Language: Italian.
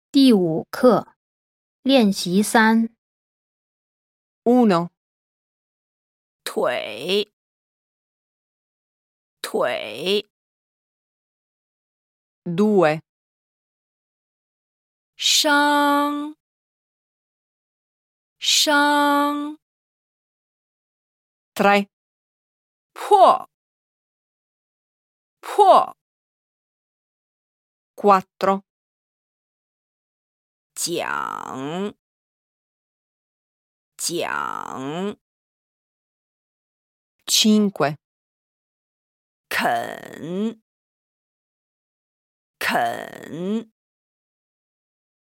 第5课练习3 1. 腿，腿， 2. 伤，伤， 3. 破，破， 4. 讲，讲， 5. 啃，啃。